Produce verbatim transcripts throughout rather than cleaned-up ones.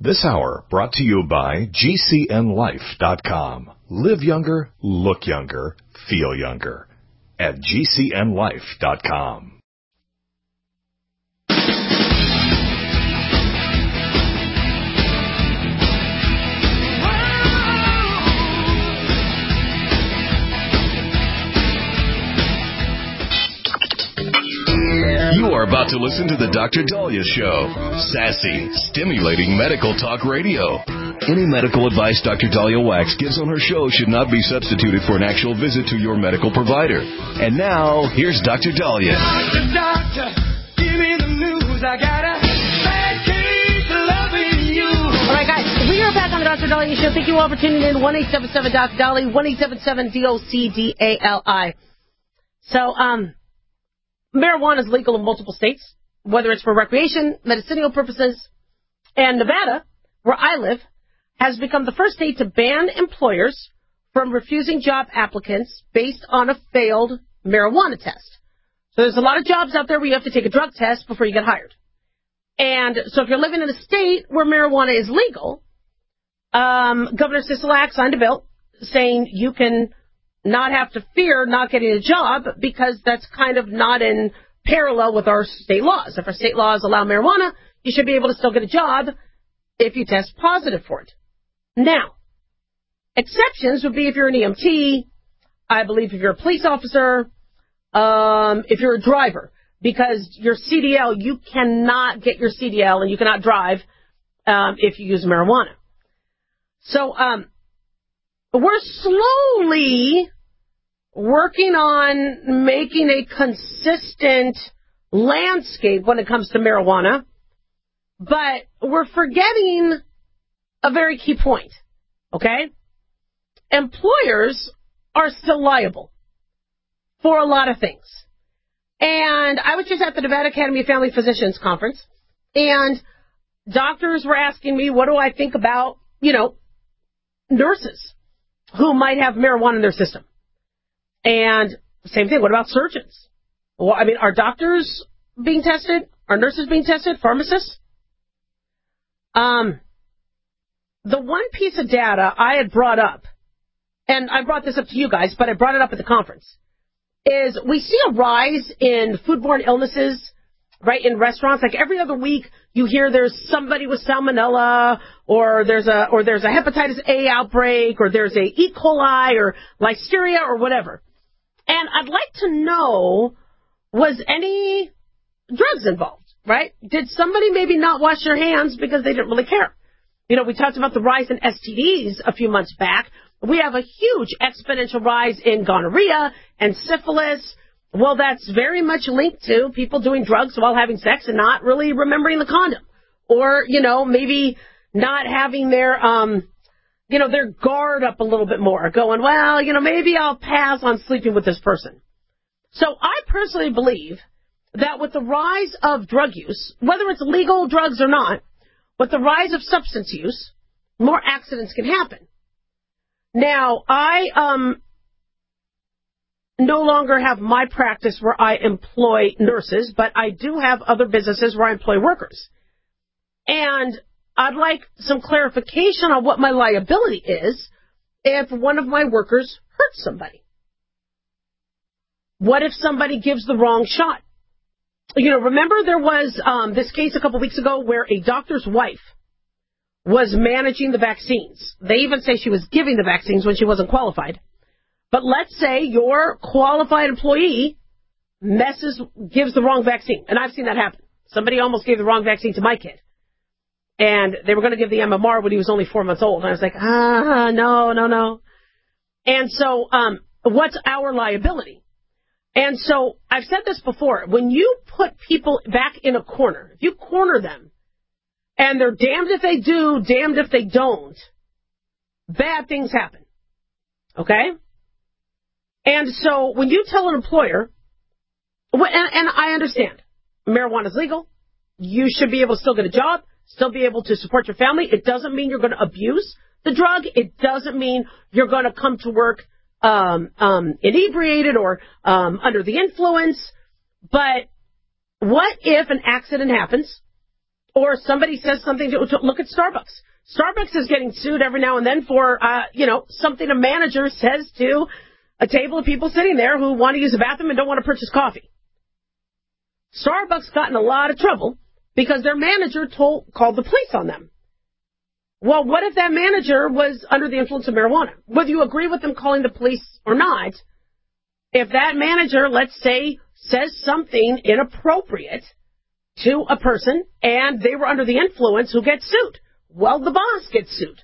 This hour brought to you by G C N life dot com. Live younger, look younger, feel younger at G C N life dot com. You are about to listen to the Doctor Daliah Show. Sassy, stimulating medical talk radio. Any medical advice Doctor Daliah Wax gives on her show should not be substituted for an actual visit to your medical provider. And now, here's Doctor Daliah. Doctor, doctor, give me the news. I got a bad case of loving you. All right, guys, we are back on the Doctor Daliah Show. Thank you all for tuning in. one eight seven seven Doc Dolly, one eight seven seven D O C D A L I. So, um... marijuana is legal in multiple states, whether it's for recreation, medicinal purposes, and Nevada, where I live, has become the first state to ban employers from refusing job applicants based on a failed marijuana test. So there's a lot of jobs out there where you have to take a drug test before you get hired. And so if you're living in a state where marijuana is legal, um, Governor Sisolak signed a bill saying you can not have to fear not getting a job because that's kind of not in parallel with our state laws. If our state laws allow marijuana, you should be able to still get a job if you test positive for it. Now, exceptions would be if you're an E M T, I believe if you're a police officer, um, if you're a driver, because your C D L, you cannot get your C D L and you cannot drive um, if you use marijuana. So um, we're slowly working on making a consistent landscape when it comes to marijuana, but we're forgetting a very key point, okay? Employers are still liable for a lot of things. And I was just at the Nevada Academy of Family Physicians conference, and doctors were asking me, what do I think about, you know, nurses who might have marijuana in their system? And same thing, what about surgeons? Well, I mean, are doctors being tested? Are nurses being tested? Pharmacists? Um, the one piece of data I had brought up, and I brought this up to you guys, but I brought it up at the conference, is we see a rise in foodborne illnesses, right, in restaurants. Like every other week, you hear there's somebody with salmonella, or there's a or there's a hepatitis A outbreak, or there's a E. coli, or listeria, or whatever. And I'd like to know, was any drugs involved, right? Did somebody maybe not wash their hands because they didn't really care? You know, we talked about the rise in S T Ds a few months back. We have a huge exponential rise in gonorrhea and syphilis. Well, that's very much linked to people doing drugs while having sex and not really remembering the condom. Or, you know, maybe not having their, um, you know, their guard up a little bit more, going, well, you know, maybe I'll pass on sleeping with this person. So I personally believe that with the rise of drug use, whether it's legal drugs or not, with the rise of substance use, more accidents can happen. Now, I um no longer have my practice where I employ nurses, but I do have other businesses where I employ workers. And I'd like some clarification on what my liability is if one of my workers hurts somebody. What if somebody gives the wrong shot? You know, remember there was um, this case a couple weeks ago where a doctor's wife was managing the vaccines. They even say she was giving the vaccines when she wasn't qualified. But let's say your qualified employee messes, gives the wrong vaccine. And I've seen that happen. Somebody almost gave the wrong vaccine to my kid. And they were going to give the M M R when he was only four months old. And I was like, ah, no, no, no. And so um, what's our liability? And so I've said this before. When you put people back in a corner, if you corner them, and they're damned if they do, damned if they don't, bad things happen. Okay? And so when you tell an employer, and, and I understand, marijuana is legal. You should be able to still get a job, still be able to support your family. It doesn't mean you're going to abuse the drug. It doesn't mean you're going to come to work um, um, inebriated or um, under the influence. But what if an accident happens Or somebody says something to, to look at Starbucks. Starbucks is getting sued every now and then for, uh, you know, something a manager says to a table of people sitting there who want to use a bathroom and don't want to purchase coffee. Starbucks got in a lot of trouble because their manager told, called the police on them. Well, what if that manager was under the influence of marijuana? Whether you agree with them calling the police or not, if that manager, let's say, says something inappropriate to a person and they were under the influence, who gets sued? Well, the boss gets sued.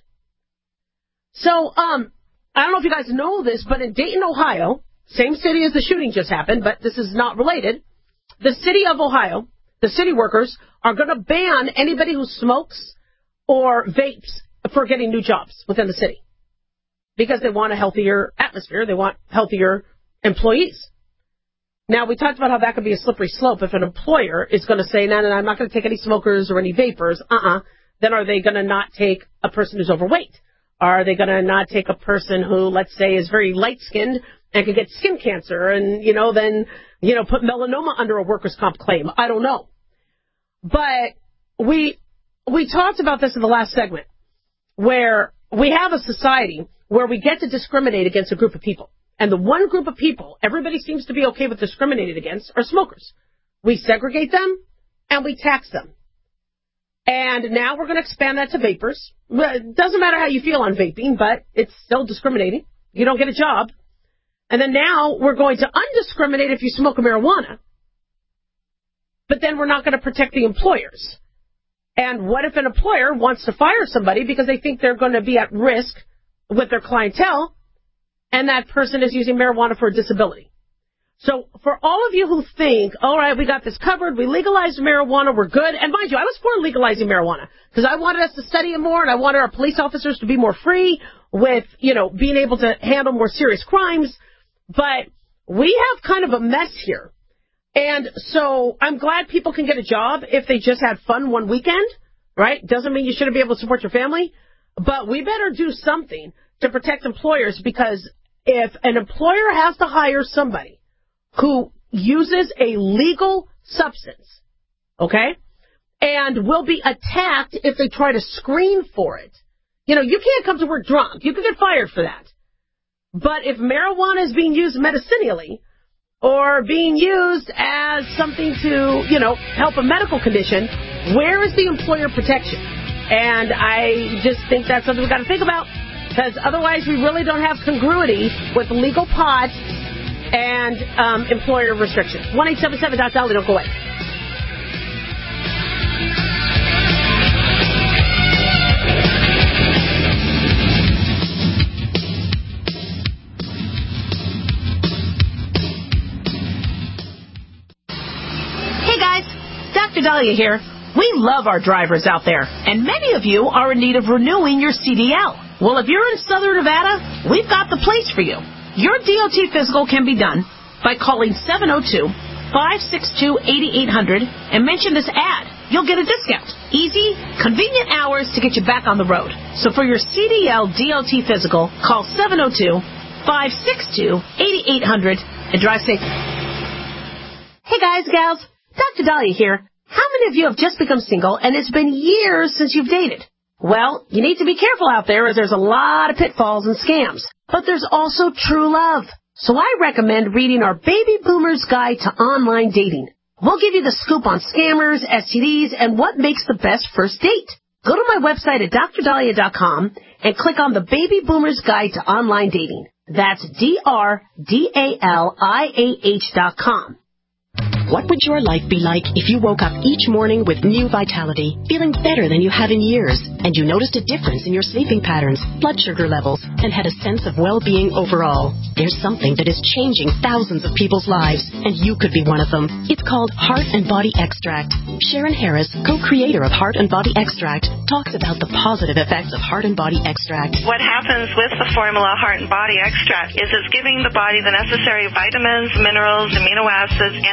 So, um, I don't know if you guys know this, but in Dayton, Ohio, same city as the shooting just happened, but this is not related, the city of Ohio, the city workers are going to ban anybody who smokes or vapes for getting new jobs within the city because they want a healthier atmosphere. They want healthier employees. Now, we talked about how that could be a slippery slope. If an employer is going to say, no, no, no, I'm not going to take any smokers or any vapors, uh-uh, then are they going to not take a person who's overweight? Are they going to not take a person who, let's say, is very light-skinned and could get skin cancer and, you know, then, you know, put melanoma under a workers' comp claim? I don't know. But we we talked about this in the last segment, where we have a society where we get to discriminate against a group of people. And the one group of people everybody seems to be okay with discriminating against are smokers. We segregate them and we tax them. And now we're going to expand that to vapors. It doesn't matter how you feel on vaping, but it's still discriminating. You don't get a job. And then now we're going to undiscriminate if you smoke a marijuana. But then we're not going to protect the employers. And what if an employer wants to fire somebody because they think they're going to be at risk with their clientele, and that person is using marijuana for a disability? So for all of you who think, all right, we got this covered, we legalized marijuana, we're good. And mind you, I was for legalizing marijuana because I wanted us to study it more, and I wanted our police officers to be more free with, you know, being able to handle more serious crimes. But we have kind of a mess here. And so I'm glad people can get a job if they just had fun one weekend, right? Doesn't mean you shouldn't be able to support your family. But we better do something to protect employers, because if an employer has to hire somebody who uses a legal substance, okay, and will be attacked if they try to screen for it. You know, you can't come to work drunk. You can get fired for that. But if marijuana is being used medicinally or being used as something to, you know, help a medical condition, where is the employer protection? And I just think that's something we've got to think about, because otherwise we really don't have congruity with legal pot and um, employer restrictions. one eight seven seven dot dolly, don't go away. Hey guys, Doctor Dahlia here. We love our drivers out there, and many of you are in need of renewing your C D L. Well, if you're in Southern Nevada, we've got the place for you. Your D O T physical can be done by calling seven oh two, five six two, eight eight hundred and mention this ad. You'll get a discount. Easy, convenient hours to get you back on the road. So for your C D L D O T physical, call seven oh two, five six two, eight eight hundred and drive safe. Hey guys, gals, Doctor Dahlia here. How many of you have just become single and it's been years since you've dated? Well, you need to be careful out there, as there's a lot of pitfalls and scams. But there's also true love. So I recommend reading our Baby Boomer's Guide to Online Dating. We'll give you the scoop on scammers, S T Ds, and what makes the best first date. Go to my website at dr dahlia dot com and click on the Baby Boomer's Guide to Online Dating. That's D R D A L I A H dot com. What would your life be like if you woke up each morning with new vitality, feeling better than you have in years, and you noticed a difference in your sleeping patterns, blood sugar levels, and had a sense of well-being overall? There's something that is changing thousands of people's lives, and you could be one of them. It's called Heart and Body Extract. Sharon Harris, co-creator of Heart and Body Extract, talks about the positive effects of Heart and Body Extract. What happens with the formula Heart and Body Extract is it's giving the body the necessary vitamins, minerals, amino acids, enzymes, and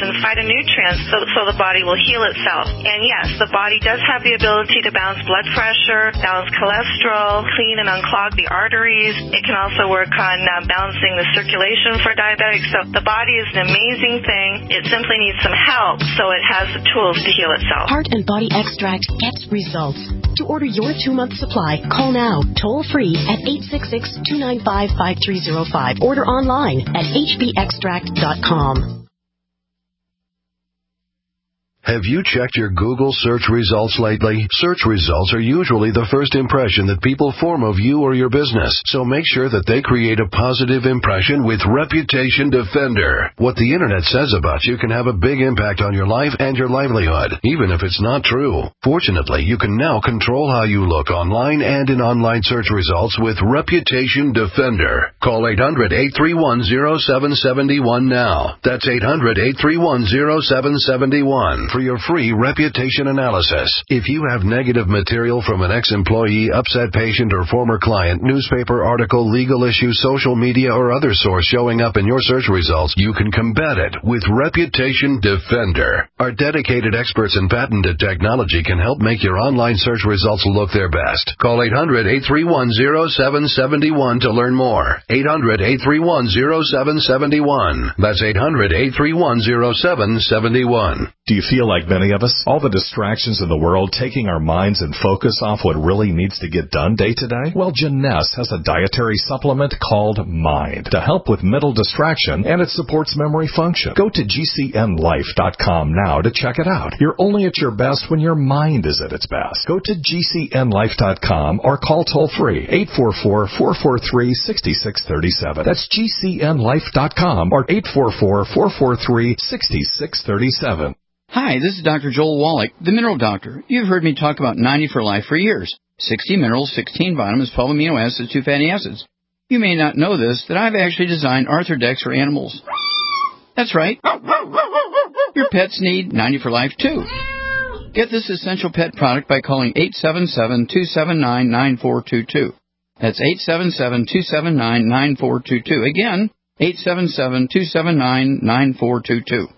and phytonutrients so, so the body will heal itself. And yes, the body does have the ability to balance blood pressure, balance cholesterol, clean and unclog the arteries. It can also work on uh, balancing the circulation for diabetics. So the body is an amazing thing. It simply needs some help so it has the tools to heal itself. Heart and Body Extract gets results. To order your two-month supply, call now, toll-free at eight six six, two nine five, five three zero five. Order online at h b extract dot com. Have you checked your Google search results lately? Search results are usually the first impression that people form of you or your business, so make sure that they create a positive impression with Reputation Defender. What the Internet says about you can have a big impact on your life and your livelihood, even if it's not true. Fortunately, you can now control how you look online and in online search results with Reputation Defender. Call eight hundred, eight three one, zero seven seven one now. That's eight hundred, eight three one, zero seven seven one. For your free reputation analysis. If you have negative material from an ex-employee, upset patient, or former client, newspaper article, legal issue, social media, or other source showing up in your search results, you can combat it with Reputation Defender. Our dedicated experts in patented technology can help make your online search results look their best. Call eight hundred, eight three one, zero seven seven one to learn more. eight hundred, eight three one, zero seven seven one. That's eight hundred, eight three one, zero seven seven one. Do you feel like many of us, all the distractions in the world taking our minds and focus off what really needs to get done day to day? Well, Janess has a dietary supplement called Mind to help with mental distraction, and it supports memory function. Go to G C N life dot com now to check it out. You're only at your best when your mind is at its best. Go to G C N life dot com or call toll-free eight four four, four four three, six six three seven. That's G C N life dot com or eight four four, four four three, six six three seven. Hi, this is Doctor Joel Wallach, the Mineral Doctor. You've heard me talk about ninety for Life for years. sixty minerals, sixteen vitamins, twelve amino acids, two fatty acids. You may not know this, that I've actually designed Arthrodex for animals. That's right. Your pets need ninety for Life, too. Get this essential pet product by calling eight seven seven, two seven nine, nine four two two. That's eight seven seven, two seven nine, nine four two two. Again, eight seven seven, two seven nine, nine four two two.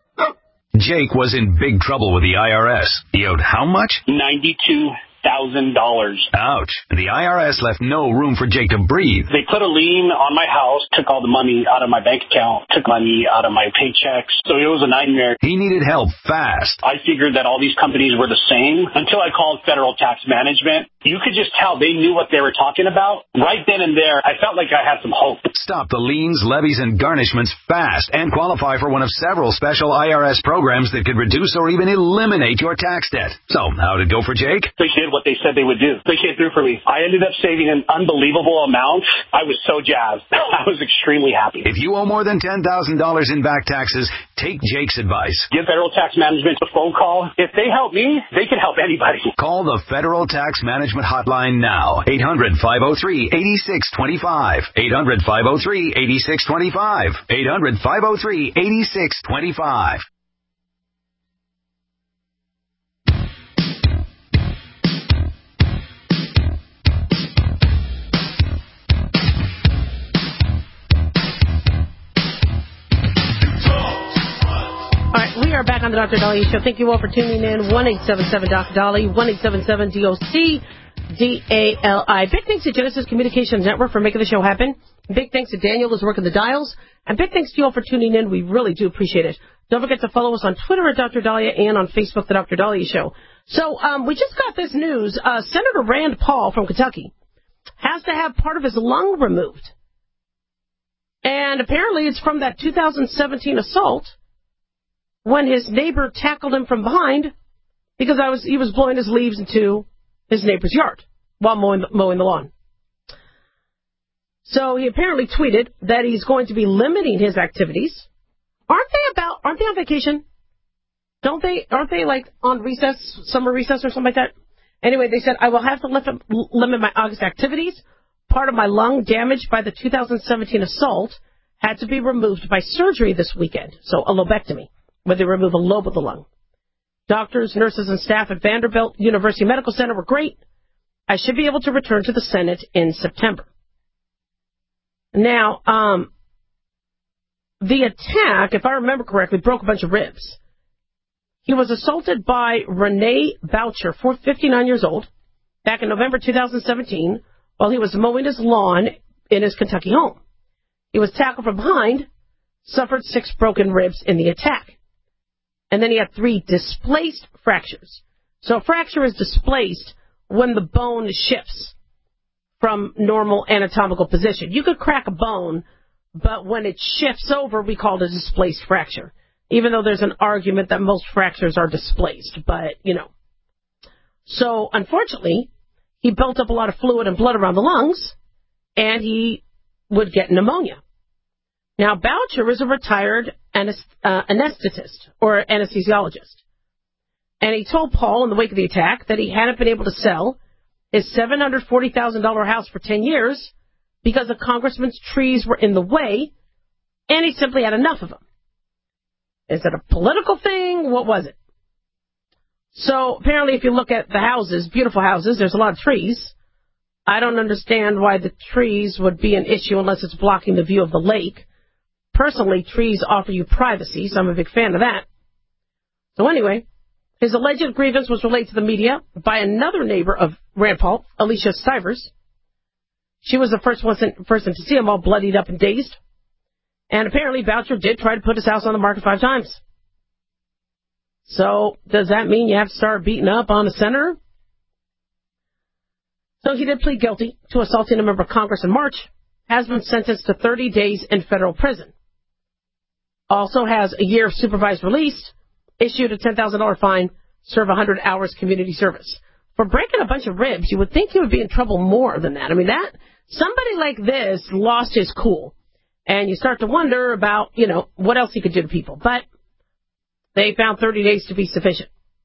Jake was in big trouble with the I R S. He owed how much? ninety-two thousand dollars. Ouch. The I R S left no room for Jake to breathe. They put a lien on my house, took all the money out of my bank account, took money out of my paychecks. So it was a nightmare. He needed help fast. I figured that all these companies were the same until I called Federal Tax Management. You could just tell they knew what they were talking about. Right then and there, I felt like I had some hope. Stop the liens, levies, and garnishments fast and qualify for one of several special I R S programs that could reduce or even eliminate your tax debt. So, how'd it go for Jake? They did what they said they would do. They came through for me. I ended up saving an unbelievable amount. I was so jazzed. I was extremely happy. If you owe more than ten thousand dollars in back taxes, take Jake's advice. Give Federal Tax Management a phone call. If they help me, they can help anybody. Call the Federal Tax Management Hotline now. eight hundred, five oh three, eight six two five. eight hundred, five oh three, eight six two five. eight hundred, five oh three, eight six two five. We are back on the Doctor Dolly Show. Thank you all for tuning in. one eight seven seven Doctor Dolly, one eight seven seven D O C D A L I. Big thanks to Genesis Communications Network for making the show happen. Big thanks to Daniel who's working the dials. And big thanks to you all for tuning in. We really do appreciate it. Don't forget to follow us on Twitter at Doctor Dahlia and on Facebook, The Doctor Dahlia Show. So um, we just got this news. Uh, Senator Rand Paul from Kentucky has to have part of his lung removed. And apparently it's from that two thousand seventeen assault when his neighbor tackled him from behind because I was he was blowing his leaves into his neighbor's yard while mowing, mowing the lawn. So he apparently tweeted that he's going to be limiting his activities. Aren't they about? Aren't they on vacation? Don't they? Aren't they like on recess, summer recess or something like that? Anyway, they said I will have to limit, limit my August activities. Part of my lung damaged by the two thousand seventeen assault had to be removed by surgery this weekend. So a lobectomy, where they remove a lobe of the lung. Doctors, nurses, and staff at Vanderbilt University Medical Center were great. I should be able to return to the Senate in September. Now, um, the attack, if I remember correctly, broke a bunch of ribs. He was assaulted by Renee Boucher, fifty-nine years old, back in November two thousand seventeen, while he was mowing his lawn in his Kentucky home. He was tackled from behind, suffered six broken ribs in the attack. And then he had three displaced fractures. So a fracture is displaced when the bone shifts from normal anatomical position. You could crack a bone, but when it shifts over, we call it a displaced fracture. Even though there's an argument that most fractures are displaced, but, you know. So, unfortunately, he built up a lot of fluid and blood around the lungs, and he would get pneumonia. Now, Boucher is a retired anest- uh, anesthetist or anesthesiologist. And he told Paul in the wake of the attack that he hadn't been able to sell his seven hundred forty thousand dollars house for ten years because the congressman's trees were in the way, and he simply had enough of them. Is it a political thing? What was it? So, apparently, if you look at the houses, beautiful houses, there's a lot of trees. I don't understand why the trees would be an issue unless it's blocking the view of the lake. Personally, trees offer you privacy, so I'm a big fan of that. So anyway, his alleged grievance was relayed to the media by another neighbor of Rand Paul, Alicia Stivers. She was the first person to see him all bloodied up and dazed. And apparently Boucher did try to put his house on the market five times. So does that mean you have to start beating up on a senator? So he did plead guilty to assaulting a member of Congress in March, has been sentenced to thirty days in federal prison. Also has a year of supervised release, issued a ten thousand dollars fine, serve one hundred hours community service. For breaking a bunch of ribs, you would think he would be in trouble more than that. I mean, that somebody like this lost his cool. And you start to wonder about, you know, what else he could do to people. But they found thirty days to be sufficient.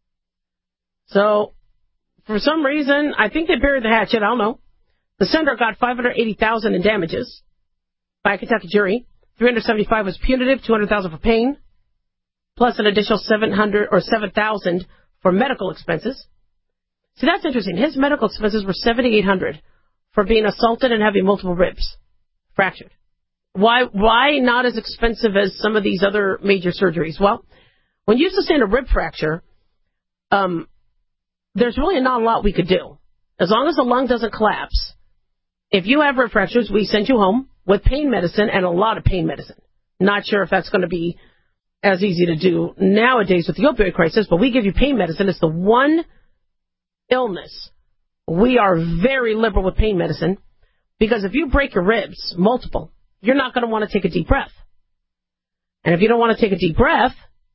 So, for some reason, I think they buried the hatchet. I don't know. The senator got five hundred eighty thousand dollars in damages by a Kentucky jury. three hundred seventy-five was punitive, two hundred thousand dollars for pain, plus an additional seven hundred or seven thousand dollars for medical expenses. See, that's interesting. His medical expenses were seven thousand eight hundred dollars for being assaulted and having multiple ribs fractured. Why why not as expensive as some of these other major surgeries? Well, when you sustain a rib fracture, um, there's really not a lot we could do. As long as the lung doesn't collapse, if you have rib fractures, we send you home with pain medicine and a lot of pain medicine. Not sure if that's going to be as easy to do nowadays with the opioid crisis, but we give you pain medicine. It's the one illness. We are very liberal with pain medicine because if you break your ribs, multiple, you're not going to want to take a deep breath. And if you don't want to take a deep breath,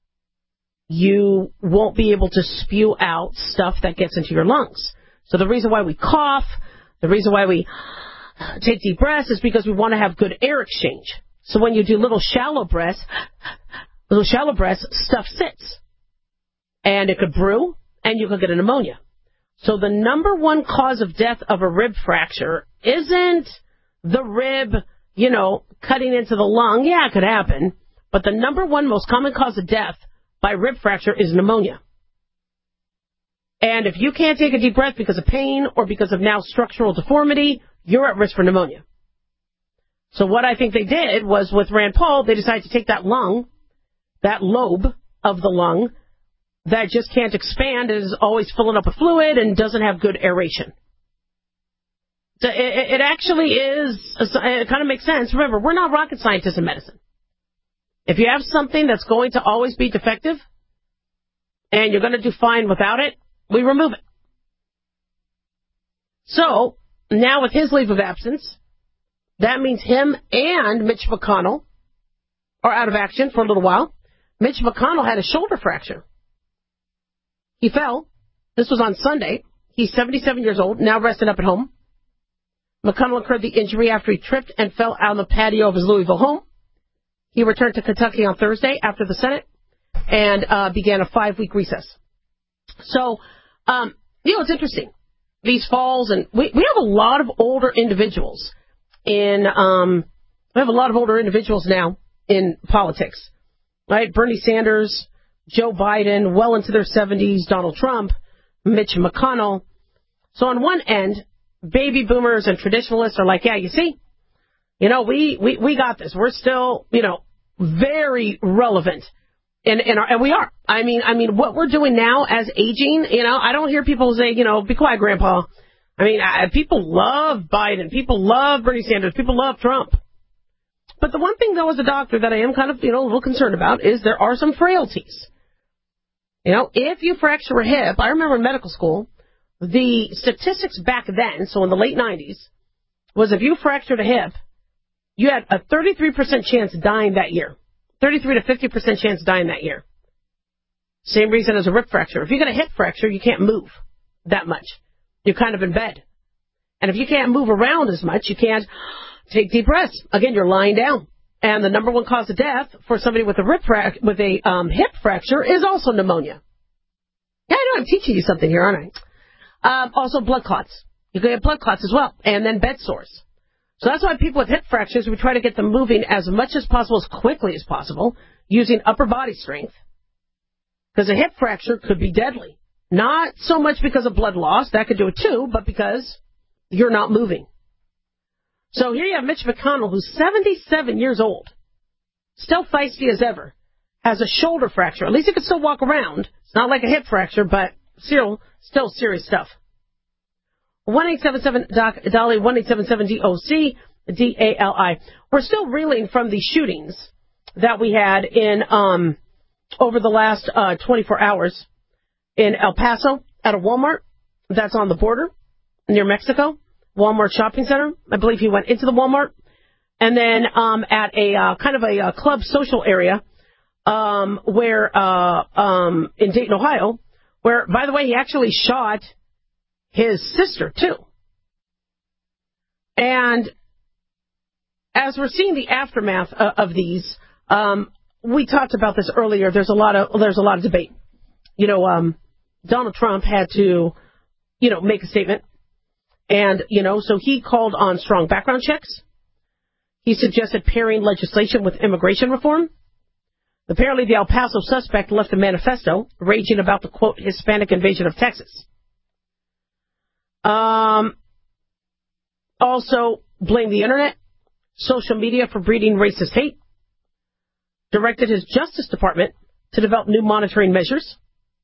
you won't be able to spew out stuff that gets into your lungs. So the reason why we cough, the reason why we take deep breaths is because we want to have good air exchange. So when you do little shallow breaths, little shallow breaths, stuff sits. And it could brew, and you could get a pneumonia. So the number one cause of death of a rib fracture isn't the rib, you know, cutting into the lung. Yeah, it could happen. But the number one most common cause of death by rib fracture is pneumonia. And if you can't take a deep breath because of pain or because of now structural deformity, you're at risk for pneumonia. So what I think they did was with Rand Paul, they decided to take that lung, that lobe of the lung that just can't expand, is always filling up with fluid and doesn't have good aeration. So it, it actually is, it kind of makes sense. Remember, we're not rocket scientists in medicine. If you have something that's going to always be defective and you're going to do fine without it, we remove it. So, now with his leave of absence, that means him and Mitch McConnell are out of action for a little while. Mitch McConnell had a shoulder fracture. He fell. This was on Sunday. He's seventy-seven years old, now resting up at home. McConnell incurred the injury after he tripped and fell out on the patio of his Louisville home. He returned to Kentucky on Thursday after the Senate and uh, began a five-week recess. So, um, you know, it's interesting. These falls, and we, we have a lot of older individuals in, um, we have a lot of older individuals now in politics, right? Bernie Sanders, Joe Biden, well into their seventies, Donald Trump, Mitch McConnell. So on one end, baby boomers and traditionalists are like, yeah, you see, you know, we, we, we got this. We're still, you know, very relevant. In, in our, and we are. I mean, I mean, what we're doing now as aging, you know, I don't hear people say, you know, be quiet, Grandpa. I mean, I, people love Biden. People love Bernie Sanders. People love Trump. But the one thing, though, as a doctor that I am kind of, you know, a little concerned about is there are some frailties. You know, if you fracture a hip, I remember in medical school, the statistics back then, so in the late nineties, was if you fractured a hip, you had a thirty-three percent chance of dying that year. thirty-three to fifty percent chance of dying that year. Same reason as a rib fracture. If you get a hip fracture, you can't move that much. You're kind of in bed. And if you can't move around as much, you can't take deep breaths. Again, you're lying down. And the number one cause of death for somebody with a rib frac- with a um, hip fracture is also pneumonia. Yeah, I know I'm teaching you something here, aren't I? Um, also blood clots. You can get blood clots as well. And then bed sores. So that's why people with hip fractures, we try to get them moving as much as possible, as quickly as possible, using upper body strength. Because a hip fracture could be deadly. Not so much because of blood loss, that could do it too, but because you're not moving. So here you have Mitch McConnell, who's seventy-seven years old, still feisty as ever, has a shoulder fracture. At least he can still walk around. It's not like a hip fracture, but still, still serious stuff. one eight seven seven doc Dolly, one eight seven seven D O C D A L I. We're still reeling from the shootings that we had in um over the last uh twenty-four hours in El Paso at a Walmart that's on the border near Mexico, Walmart shopping center. I believe he went into the Walmart. And then um at a uh, kind of a uh, club social area um where uh um in Dayton, Ohio, where, by the way, he actually shot his sister, too. And as we're seeing the aftermath of, of these, um, we talked about this earlier. There's a lot of there's a lot of debate. You know, um, Donald Trump had to, you know, make a statement. And, you know, so he called on strong background checks. He suggested pairing legislation with immigration reform. Apparently, the El Paso suspect left a manifesto raging about the, quote, Hispanic invasion of Texas. Um, also blamed the internet, social media for breeding racist hate, directed his Justice Department to develop new monitoring measures,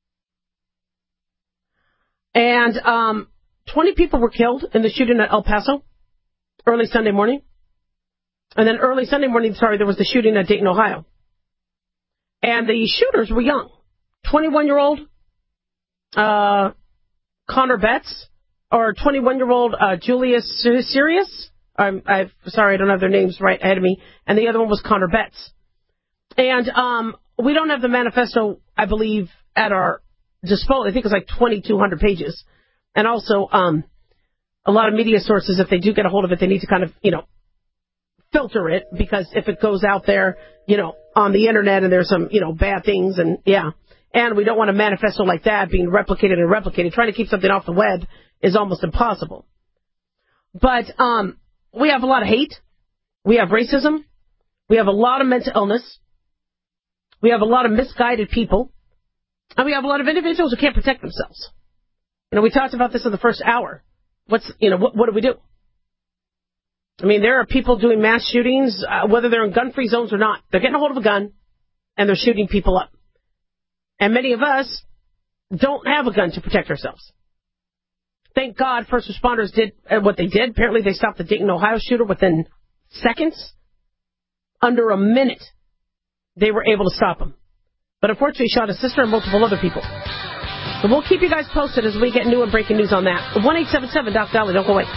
and um, twenty people were killed in the shooting at El Paso early Sunday morning, and then early Sunday morning, sorry, there was the shooting at Dayton, Ohio, and the shooters were young, twenty-one-year-old uh, Connor Betts, or twenty-one-year-old uh, Julius Sirius. I'm, I'm sorry, I don't have their names right ahead of me. And the other one was Connor Betts. And um, we don't have the manifesto, I believe, at our disposal. I think it's like twenty-two hundred pages. And also, um, a lot of media sources, if they do get a hold of it, they need to kind of, you know, filter it. Because if it goes out there, you know, on the internet and there's some, you know, bad things and, yeah. And we don't want a manifesto like that being replicated and replicated. Trying to keep something off the web is almost impossible. But um, we have a lot of hate. We have racism. We have a lot of mental illness. We have a lot of misguided people. And we have a lot of individuals who can't protect themselves. You know, we talked about this in the first hour. What's, you know, what, what do we do? I mean, there are people doing mass shootings, uh, whether they're in gun-free zones or not. They're getting a hold of a gun, and they're shooting people up. And many of us don't have a gun to protect ourselves. Thank God first responders did what they did. Apparently they stopped the Dayton, Ohio shooter within seconds. Under a minute, they were able to stop him. But unfortunately, he shot his sister and multiple other people. So we'll keep you guys posted as we get new and breaking news on that. one eight seven seven Doc Dolly, don't go away.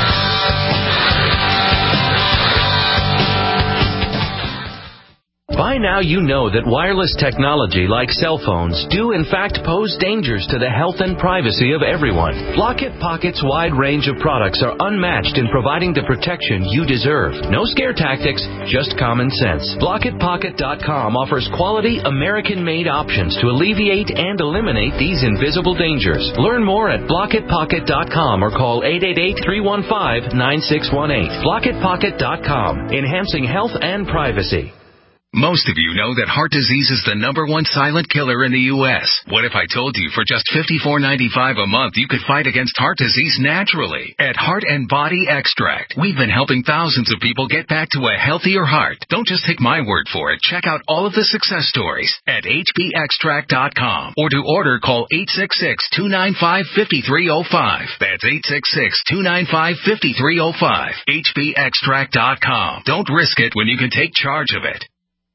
Find By now you know that wireless technology like cell phones do in fact pose dangers to the health and privacy of everyone. Block-It Pocket's wide range of products are unmatched in providing the protection you deserve. No scare tactics, just common sense. Block It Pocket dot com offers quality American-made options to alleviate and eliminate these invisible dangers. Learn more at Block It Pocket dot com or call eight eight eight, three one five, nine six one eight. Block It Pocket dot com, enhancing health and privacy. Most of you know that heart disease is the number one silent killer in the U S What if I told you for just fifty-four ninety-five a month you could fight against heart disease naturally? At Heart and Body Extract, we've been helping thousands of people get back to a healthier heart. Don't just take my word for it. Check out all of the success stories at H B extract dot com. Or to order, call eight six six, two nine five, five three zero five. That's eight six six, two nine five, five three zero five. H B extract dot com. Don't risk it when you can take charge of it.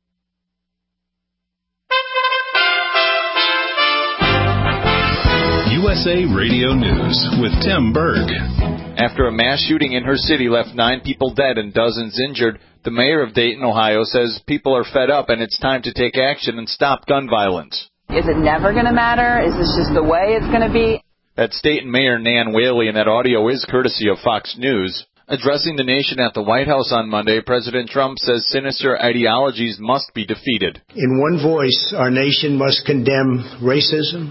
U S A Radio News with Tim Berg. After a mass shooting in her city left nine people dead and dozens injured, the mayor of Dayton, Ohio, says people are fed up and it's time to take action and stop gun violence. Is it never going to matter? Is this just the way it's going to be? That's Dayton Mayor Nan Whaley, and that audio is courtesy of Fox News. Addressing the nation at the White House on Monday, President Trump says sinister ideologies must be defeated. In one voice, our nation must condemn racism,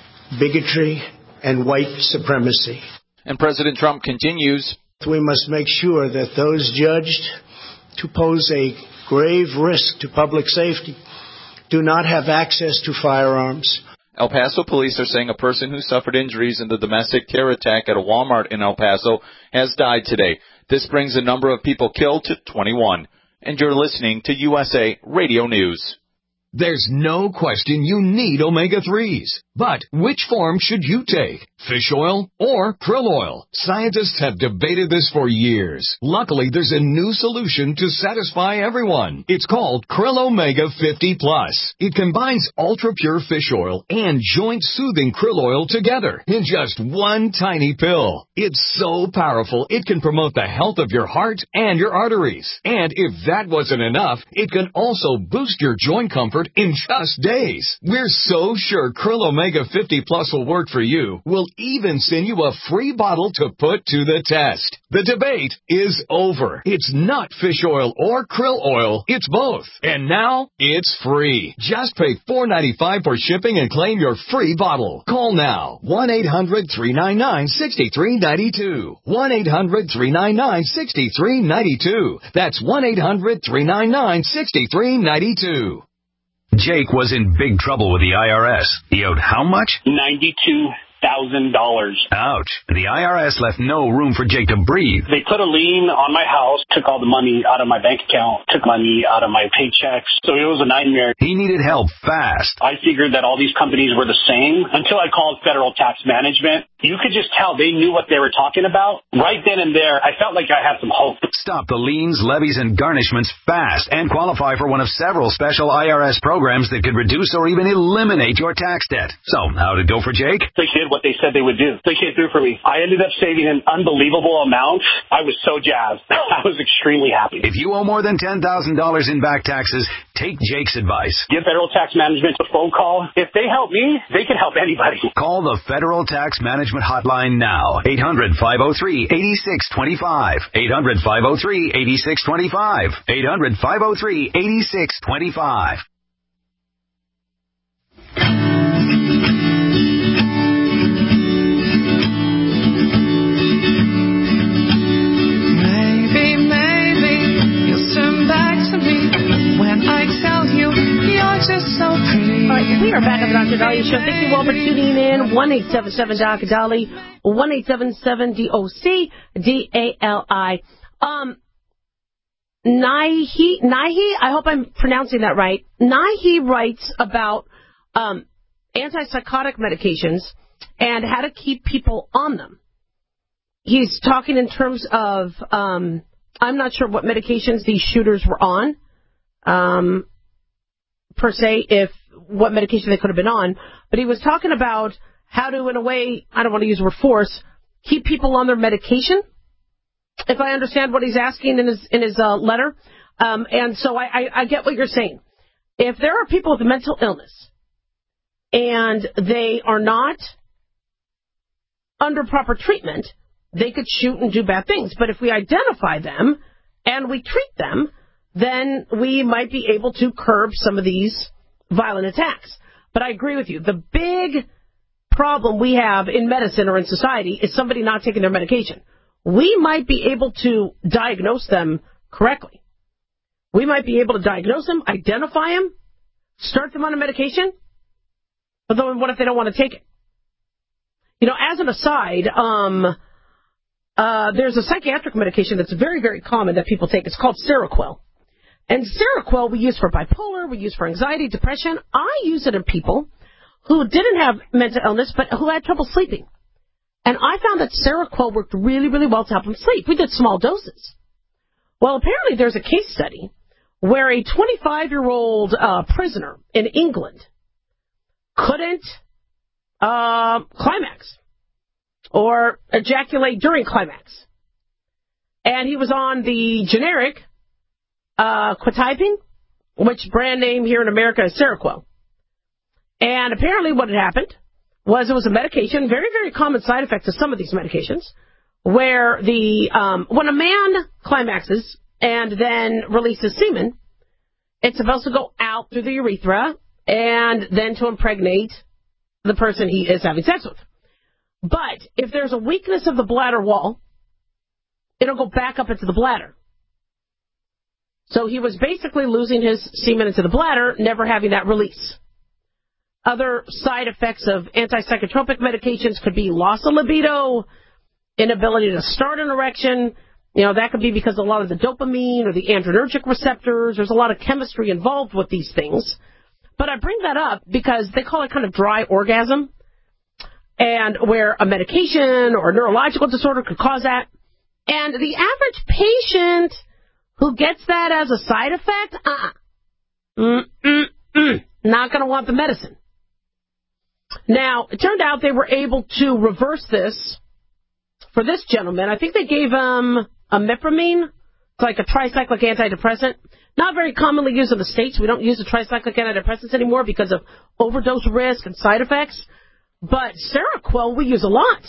bigotry, and white supremacy. And President Trump continues, we must make sure that those judged to pose a grave risk to public safety do not have access to firearms. El Paso police are saying a person who suffered injuries in the domestic terror attack at a Walmart in El Paso has died today. This brings the number of people killed to twenty-one. And you're listening to U S A Radio News. There's no question you need omega threes. But which form should you take? Fish oil or krill oil? Scientists have debated this for years. Luckily, there's a new solution to satisfy everyone. It's called Krill Omega fifty plus. It combines ultra-pure fish oil and joint-soothing krill oil together in just one tiny pill. It's so powerful, it can promote the health of your heart and your arteries. And if that wasn't enough, it can also boost your joint comfort in just days. We're so sure Krill Omega fifty plus will work for you. We'll even send you a free bottle to put to the test. The debate is over. It's not fish oil or krill oil. It's both. And now it's free. Just pay four ninety-five for shipping and claim your free bottle. Call now. one eight hundred, three nine nine, six three nine two. one eight hundred, three nine nine, six three nine two. That's one eight hundred, three nine nine, six three nine two. Jake was in big trouble with the I R S. He owed how much? ninety-two thousand dollars. Ouch. The I R S left no room for Jake to breathe. They put a lien on my house, took all the money out of my bank account, took money out of my paychecks. So it was a nightmare. He needed help fast. I figured that all these companies were the same until I called Federal Tax Management. You could just tell they knew what they were talking about. Right then and there, I felt like I had some hope. Stop the liens, levies, and garnishments fast and qualify for one of several special I R S programs that could reduce or even eliminate your tax debt. So, how'd it go for Jake? They did what they said they would do. They came through for me. I ended up saving an unbelievable amount. I was so jazzed. I was extremely happy. If you owe more than ten thousand dollars in back taxes, take Jake's advice. Give Federal Tax Management a phone call. If they help me, they can help anybody. Call the Federal Tax Management Hotline now. eight hundred, five oh three, eight six two five. eight hundred, five oh three, eight six two five. eight hundred, five oh three, eight six two five. All right, we are back on the Doctor Dahlia Show. Thank you all for tuning in. one eight seven seven D O C D A L I, one eight seven seven D O C D A L I. Um, Nahi, Nahi, I hope I'm pronouncing that right. Nahi writes about um, antipsychotic medications and how to keep people on them. He's talking in terms of, um, I'm not sure what medications these shooters were on. Um, per se, if what medication they could have been on, but he was talking about how to, in a way, I don't want to use the word force, keep people on their medication, if I understand what he's asking in his in his uh, letter. Um, and so I, I, I get what you're saying. if there are people with mental illness and they are not under proper treatment, they could shoot and do bad things. But if we identify them and we treat them, then we might be able to curb some of these violent attacks. But I agree with you. The big problem we have in medicine or in society is somebody not taking their medication. We might be able to diagnose them correctly. We might be able to diagnose them, identify them, start them on a medication, but then what if they don't want to take it? You know, as an aside, um, uh, there's a psychiatric medication that's very, very common that people take. It's called Seroquel. And Seroquel we use for bipolar, we use for anxiety, depression. I use it in people who didn't have mental illness but who had trouble sleeping. And I found that Seroquel worked really, really well to help them sleep. We did small doses. Well, apparently there's a case study where a twenty-five-year-old uh, prisoner in England couldn't uh, climax or ejaculate during climax. And he was on the generic uh, quetiapine, which brand name here in America is Seroquel. And apparently what had happened was it was a medication, very, very common side effect to some of these medications, where the um, when a man climaxes and then releases semen, it's supposed to go out through the urethra and then to impregnate the person he is having sex with. But if there's a weakness of the bladder wall, it'll go back up into the bladder. So he was basically losing his semen into the bladder, never having that release. Other side effects of antipsychotropic medications could be loss of libido, inability to start an erection. You know, that could be because of a lot of the dopamine or the adrenergic receptors. There's a lot of chemistry involved with these things. But I bring that up because they call it kind of dry orgasm, and where a medication or a neurological disorder could cause that. And the average patient who gets that as a side effect, uh-uh, mm-mm-mm, not going to want the medicine. Now, it turned out they were able to reverse this for this gentleman. I think they gave him imipramine. It's like a tricyclic antidepressant. Not very commonly used in the States. We don't use the tricyclic antidepressants anymore because of overdose risk and side effects. But Seroquel we use a lot.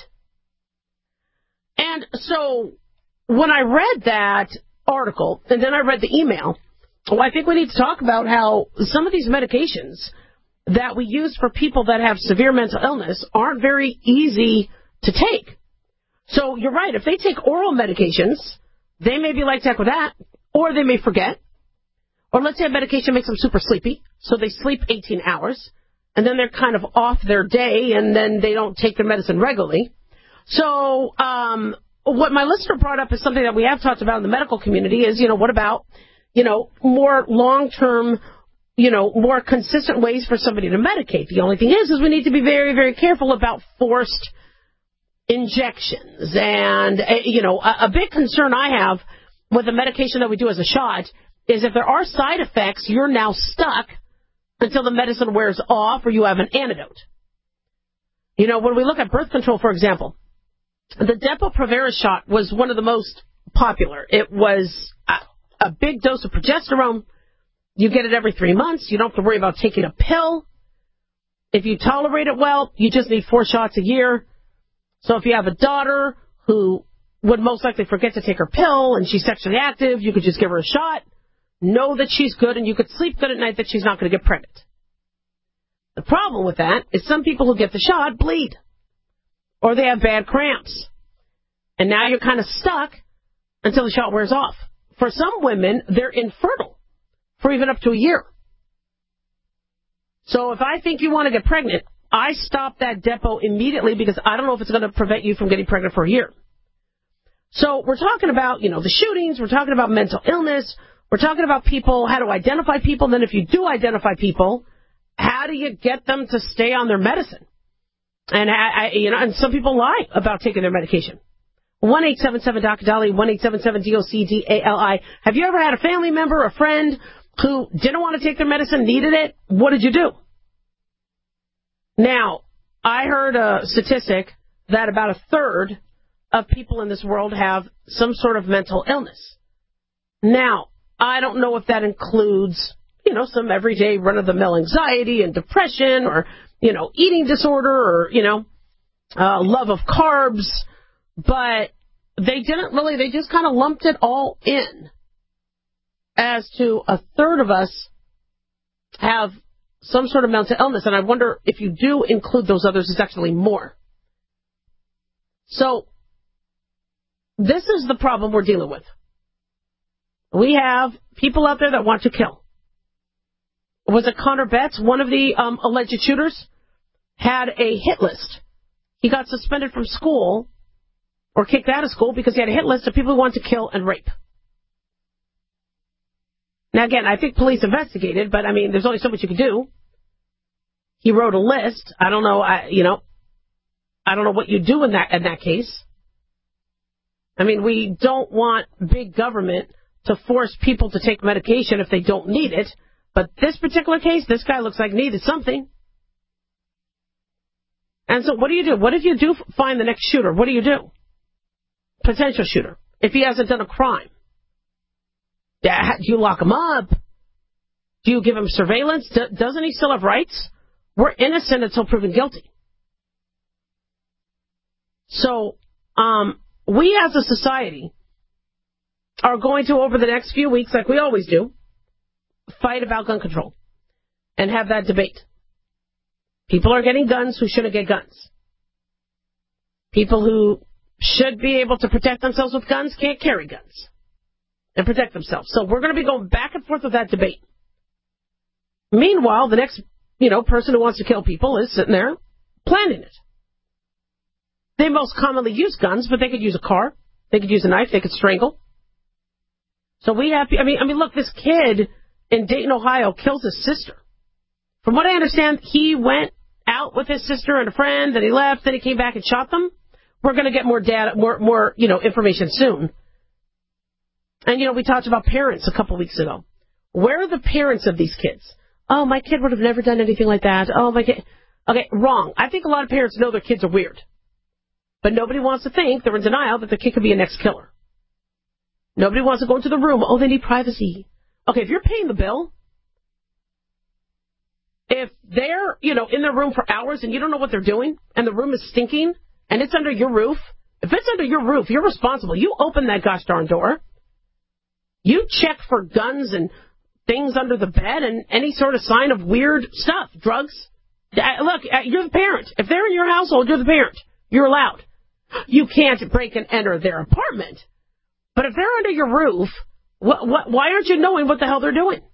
And so when I read that article, and then I read the email, well, I think we need to talk about how some of these medications that we use for people that have severe mental illness aren't very easy to take. So you're right. If they take oral medications, they may be like heck with that, or they may forget. Or let's say a medication makes them super sleepy, so they sleep eighteen hours, and then they're kind of off their day, and then they don't take their medicine regularly. So um, what my listener brought up is something that we have talked about in the medical community is, you know, what about, you know, more long-term, you know, more consistent ways for somebody to medicate. The only thing is, is we need to be very, very careful about forced injections. And, uh, you know, a, a big concern I have with the medication that we do as a shot is if there are side effects, you're now stuck until the medicine wears off or you have an antidote. You know, when we look at birth control, for example, the Depo-Provera shot was one of the most popular. It was a, a big dose of progesterone. You get it every three months. You don't have to worry about taking a pill. If you tolerate it well, you just need four shots a year. So if you have a daughter who would most likely forget to take her pill and she's sexually active, you could just give her a shot, know that she's good, and you could sleep good at night that she's not going to get pregnant. The problem with that is some people who get the shot bleed, or they have bad cramps. And now you're kind of stuck until the shot wears off. For some women, they're infertile for even up to a year. So if I think you want to get pregnant, I stop that Depo immediately because I don't know if it's going to prevent you from getting pregnant for a year. So we're talking about, you know, the shootings. We're talking about mental illness. We're talking about people, how to identify people. Then if you do identify people, how do you get them to stay on their medicine? And, I, I, you know, and some people lie about taking their medication. one eight seven seven D O C D A L I, one eight seven seven D O C D A L I. Have you ever had a family member, a friend, who didn't want to take their medicine, needed it? What did you do? Now, I heard a statistic that about a third of people in this world have some sort of mental illness. Now, I don't know if that includes you know, some everyday run-of-the-mill anxiety and depression or, you know, eating disorder or, you know, uh, love of carbs. But they didn't really, they just kind of lumped it all in as to a third of us have some sort of mental illness. And I wonder if you do include those others, it's actually more. So this is the problem we're dealing with. We have people out there that want to kill. Was it Connor Betts, one of the um, alleged shooters, had a hit list. He got suspended from school or kicked out of school because he had a hit list of people who want to kill and rape. Now, again, I think police investigated, but, I mean, there's only so much you can do. He wrote a list. I don't know, I, you know, I don't know what you do in that in that case. I mean, we don't want big government to force people to take medication if they don't need it. But this particular case, this guy looks like needed something. And so what do you do? What if you do find the next shooter? What do you do? Potential shooter. If he hasn't done a crime. Do you lock him up? Do you give him surveillance? Doesn't he still have rights? We're innocent until proven guilty. So, um, we as a society are going to, over the next few weeks, like we always do, fight about gun control and have that debate. People are getting guns who shouldn't get guns. People who should be able to protect themselves with guns can't carry guns and protect themselves. So we're going to be going back and forth with that debate. Meanwhile, the next, you know, person who wants to kill people is sitting there planning it. They most commonly use guns, but they could use a car. They could use a knife. They could strangle. So we have, I mean, I mean, look, this kid in Dayton, Ohio kills his sister. From what I understand, he went out with his sister and a friend, then he left, then he came back and shot them. We're going to get more data, more, more, you know, information soon. And, you know, we talked about parents a couple weeks ago. Where are the parents of these kids? Oh, my kid would have never done anything like that. Oh, my kid. Okay, wrong. I think a lot of parents know their kids are weird. But nobody wants to think, they're in denial, that their kid could be a next killer. Nobody wants to go into the room. Oh, they need privacy. Okay, if you're paying the bill, if they're, you know, in their room for hours and you don't know what they're doing, and the room is stinking, and it's under your roof, if it's under your roof, you're responsible. You open that gosh darn door. You check for guns and things under the bed and any sort of sign of weird stuff, drugs. Look, you're the parent. If they're in your household, you're the parent. You're allowed. You can't break and enter their apartment. But if they're under your roof, what, what, why aren't you knowing what the hell they're doing?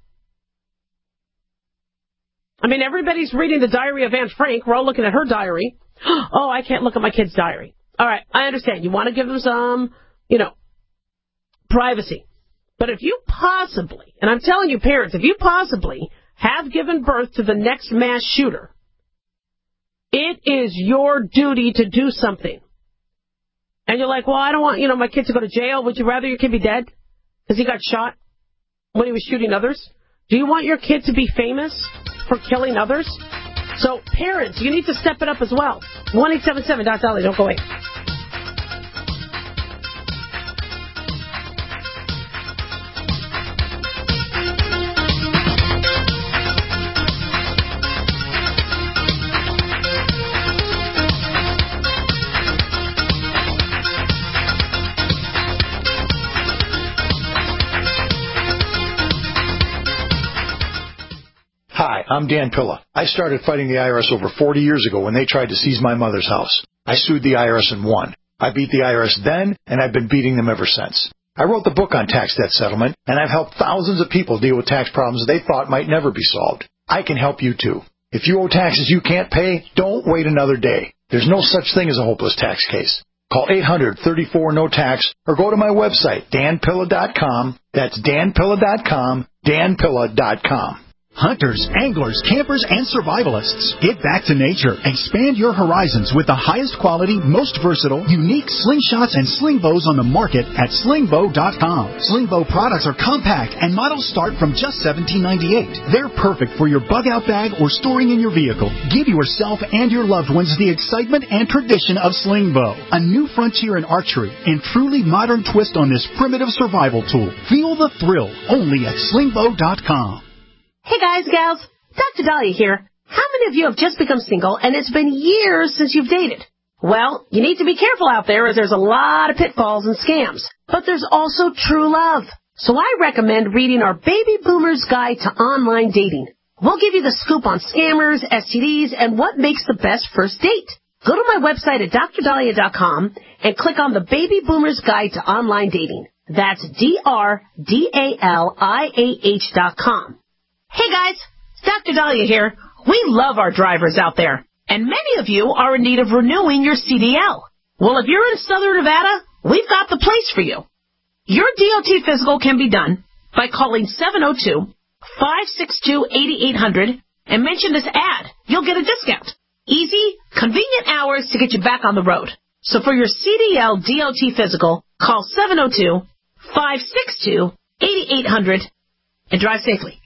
I mean, everybody's reading the diary of Anne Frank. We're all looking at her diary. Oh, I can't look at my kid's diary. All right, I understand. You want to give them some, you know, privacy. But if you possibly, and I'm telling you parents, if you possibly have given birth to the next mass shooter, it is your duty to do something. And you're like, well, I don't want, you know, my kid to go to jail. Would you rather your kid be dead because he got shot when he was shooting others? Do you want your kid to be famous for killing others? So, parents, you need to step it up as well. one eight seven seven dot Dolly, don't go away. Hi, I'm Dan Pilla. I started fighting the I R S over forty years ago when they tried to seize my mother's house. I sued the I R S and won. I beat the I R S then, and I've been beating them ever since. I wrote the book on tax debt settlement, and I've helped thousands of people deal with tax problems they thought might never be solved. I can help you too. If you owe taxes you can't pay, don't wait another day. There's no such thing as a hopeless tax case. Call eight hundred, thirty-four, no tax or go to my website, dan pilla dot com. That's dan pilla dot com, dan pilla dot com. Hunters, anglers, campers, and survivalists. Get back to nature. Expand your horizons with the highest quality, most versatile, unique slingshots and sling bows on the market at sling bow dot com. Sling bow products are compact and models start from just seventeen ninety-eight. They're perfect for your bug-out bag or storing in your vehicle. Give yourself and your loved ones the excitement and tradition of sling bow. A new frontier in archery and truly modern twist on this primitive survival tool. Feel the thrill only at sling bow dot com. Hey guys, gals, Doctor Dahlia here. How many of you have just become single and it's been years since you've dated? Well, you need to be careful out there as there's a lot of pitfalls and scams. But there's also true love. So I recommend reading our Baby Boomer's Guide to Online Dating. We'll give you the scoop on scammers, S T Ds, and what makes the best first date. Go to my website at dr dahlia dot com and click on the Baby Boomer's Guide to Online Dating. That's D R D A L I A H dot com. Hey guys, it's Doctor Dahlia here. We love our drivers out there, and many of you are in need of renewing your C D L. Well, if you're in Southern Nevada, we've got the place for you. Your D O T physical can be done by calling seven oh two, five six two, eight eight hundred and mention this ad. You'll get a discount. Easy, convenient hours to get you back on the road. So for your C D L D O T physical, call seven oh two, five six two, eight eight hundred and drive safely.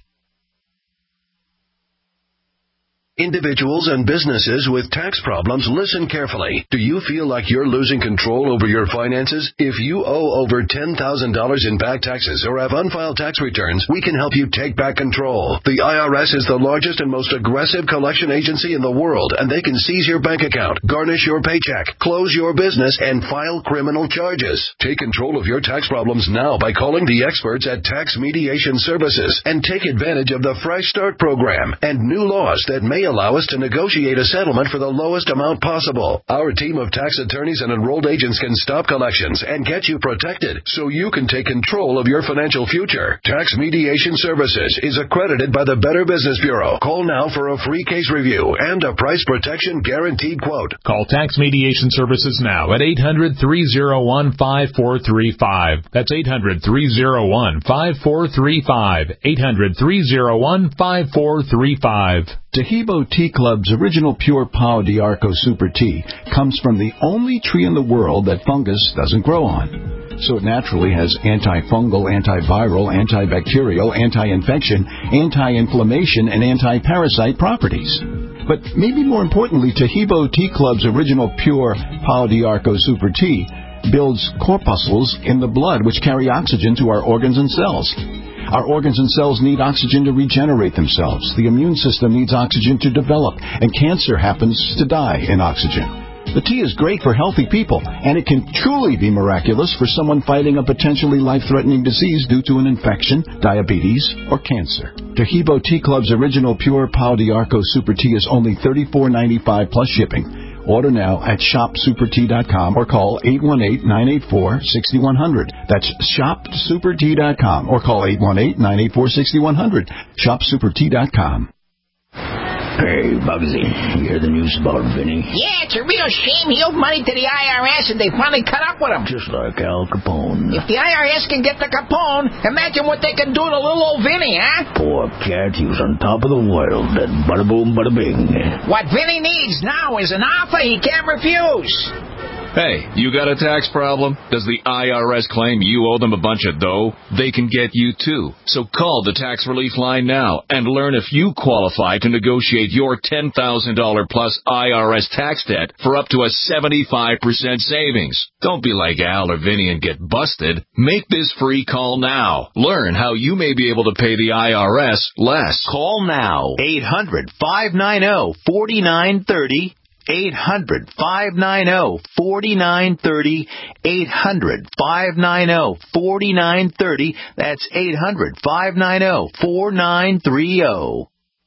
Individuals and businesses with tax problems, listen carefully. Do you feel like you're losing control over your finances? If you owe over ten thousand dollars in back taxes or have unfiled tax returns, we can help you take back control. The I R S is the largest and most aggressive collection agency in the world, and they can seize your bank account, garnish your paycheck, close your business, and file criminal charges. Take control of your tax problems now by calling the experts at Tax Mediation Services and take advantage of the Fresh Start program and new laws that may allow us to negotiate a settlement for the lowest amount possible. Our team of tax attorneys and enrolled agents can stop collections and get you protected so you can take control of your financial future. Tax Mediation Services is accredited by the Better Business Bureau. Call now for a free case review and a price protection guaranteed quote. Call Tax Mediation Services now at eight hundred, three oh one, five four three five. That's eight hundred, three oh one, five four three five. eight hundred, three oh one, five four three five. Tahibo Tea Club's original pure Pau d'Arco Super Tea comes from the only tree in the world that fungus doesn't grow on. So it naturally has antifungal, antiviral, antibacterial, anti-infection, anti-inflammation, and anti-parasite properties. But maybe more importantly, Tahibo Tea Club's original pure Pau d'Arco Super Tea builds corpuscles in the blood which carry oxygen to our organs and cells. Our organs and cells need oxygen to regenerate themselves. The immune system needs oxygen to develop, and cancer happens to die in oxygen. The tea is great for healthy people, and it can truly be miraculous for someone fighting a potentially life-threatening disease due to an infection, diabetes, or cancer. Tahibo Tea Club's original pure Pau d'Arco Super Tea is only thirty-four ninety-five plus shipping. Order now at shop super tea dot com or call eight one eight, nine eight four, six one zero zero. That's shop super tea dot com or call eight one eight, nine eight four, six one zero zero. shop super tea dot com. Hey, Bugsy, you hear the news about Vinny? Yeah, it's a real shame he owed money to the I R S and they finally cut up with him. Just like Al Capone. If the I R S can get the Capone, imagine what they can do to little old Vinny, huh? Poor cat, he was on top of the world. That bada boom, bada bing. What Vinny needs now is an offer he can't refuse. Hey, you got a tax problem? Does the I R S claim you owe them a bunch of dough? They can get you too. So call the tax relief line now and learn if you qualify to negotiate your ten thousand dollars plus I R S tax debt for up to a seventy-five percent savings. Don't be like Al or Vinny and get busted. Make this free call now. Learn how you may be able to pay the I R S less. Call now. eight hundred, five nine zero, four nine three zero. eight hundred, five nine zero, four nine three zero. eight hundred, five nine zero, four nine three zero. That's eight hundred, five nine zero, four nine three zero.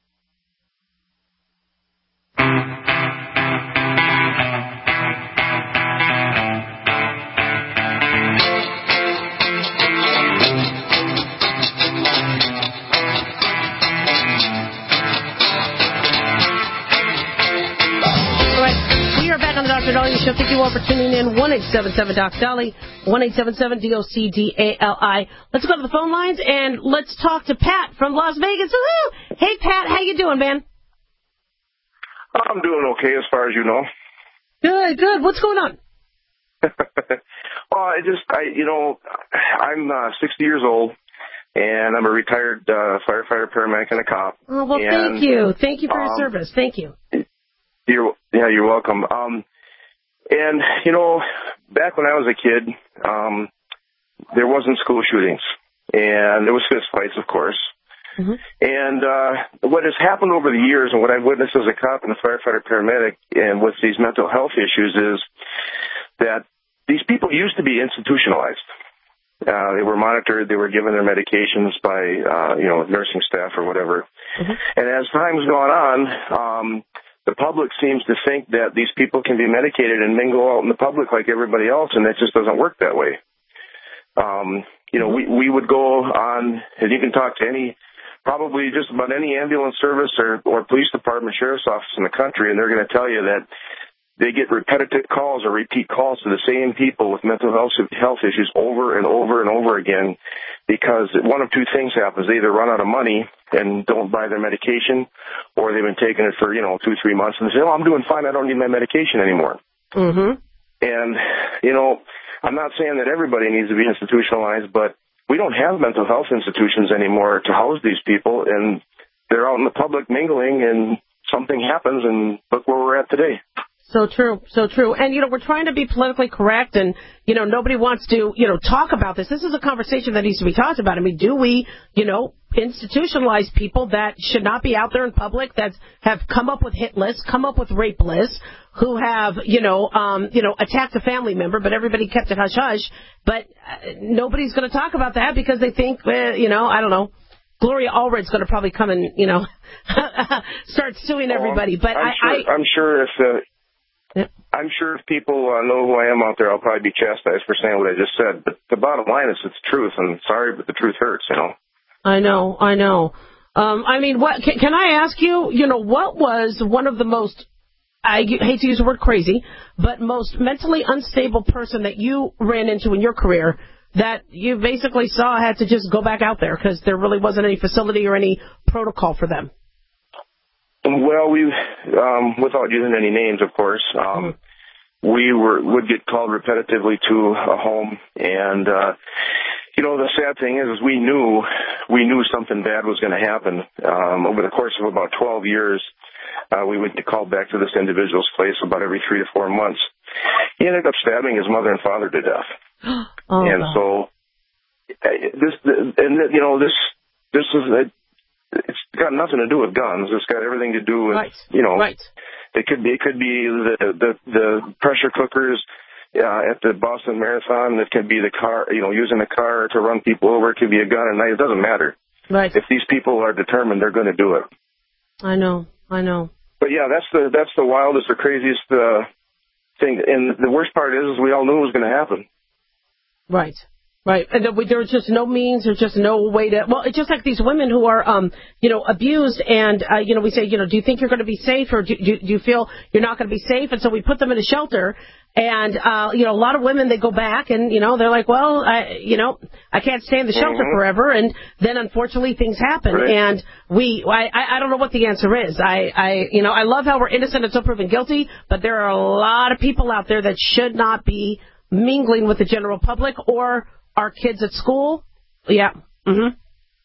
Doctor Dahlia Show. Thank you all for tuning in. one eight seven seven Doc Dolly, one eight seven seven D O C D A L I. Let's go to the phone lines and let's talk to Pat from Las Vegas. Woo-hoo! Hey, Pat, how you doing, man? I'm doing okay as far as you know. Good, good. What's going on? Well, I just, I, you know, I'm uh, sixty years old, and I'm a retired uh, firefighter, paramedic, and a cop. Oh, well, and, thank you. Thank you for your um, service. Thank you. You're, yeah, you're welcome. Um, and, you know, back when I was a kid, um, there wasn't school shootings, and there was fist fights, of course. Mm-hmm. And uh, what has happened over the years, and what I've witnessed as a cop and a firefighter paramedic, and with these mental health issues, is that these people used to be institutionalized. Uh, they were monitored. They were given their medications by, uh, you know, nursing staff or whatever. Mm-hmm. And as time's gone on, um, the public seems to think that these people can be medicated and mingle out in the public like everybody else, and that just doesn't work that way. Um, you know, we, we would go on, and you can talk to any, probably just about any ambulance service or, or police department, sheriff's office in the country, and they're going to tell you that they get repetitive calls or repeat calls to the same people with mental health health issues over and over and over again, because one of two things happens. They either run out of money and don't buy their medication, or they've been taking it for, you know, two, three months and they say, oh, I'm doing fine. I don't need my medication anymore. Mm-hmm. And, you know, I'm not saying that everybody needs to be institutionalized, but we don't have mental health institutions anymore to house these people, and they're out in the public mingling, and something happens, and look where we're at today. So true, so true. And, you know, we're trying to be politically correct, and, you know, nobody wants to, you know, talk about this. This is a conversation that needs to be talked about. I mean, do we, you know, institutionalize people that should not be out there in public, that have come up with hit lists, come up with rape lists, who have, you know, um, you know, attacked a family member, but everybody kept it hush-hush. But uh, nobody's going to talk about that because they think, uh, you know, I don't know, Gloria Allred's going to probably come and, you know, start suing everybody. But I'm I, sure, I, I'm sure if the... Yep. I'm sure if people uh, know who I am out there, I'll probably be chastised for saying what I just said. But the bottom line is it's truth, and sorry, but the truth hurts, you know. I know, I know. Um, I mean, what can, can I ask you, you know, what was one of the most, I hate to use the word crazy, but most mentally unstable person that you ran into in your career that you basically saw had to just go back out there because there really wasn't any facility or any protocol for them? Well, we, um, without using any names, of course, um, we were would get called repetitively to a home, and uh, you know, the sad thing is, is we knew we knew something bad was going to happen. Um, over the course of about twelve years, uh, we would get called back to this individual's place about every three to four months. He ended up stabbing his mother and father to death, oh, and God. so this, and you know, this this is a. It's got nothing to do with guns. It's got everything to do with, right. you know, right. it could be, it could be the, the, the pressure cookers uh, at the Boston Marathon. It could be the car, you know, using a car to run people over. It could be a gun and knife. It doesn't matter. Right. If these people are determined, they're going to do it. I know. I know. But yeah, that's the, that's the wildest or craziest uh, thing. And the worst part is, is we all knew it was going to happen. Right. Right. And there was just no means, there's just no way to, well, it's just like these women who are, um, you know, abused and, uh, you know, we say, you know, do you think you're going to be safe or do, do, do you feel you're not going to be safe? And so we put them in a shelter and, uh, you know, a lot of women, they go back and, you know, they're like, well, I, you know, I can't stay in the shelter mm-hmm. forever. And then unfortunately things happen. Right. And we, I, I don't know what the answer is. I, I, you know, I love how we're innocent until proven guilty, but there are a lot of people out there that should not be mingling with the general public or our kids at school. Yeah. Mm-hmm.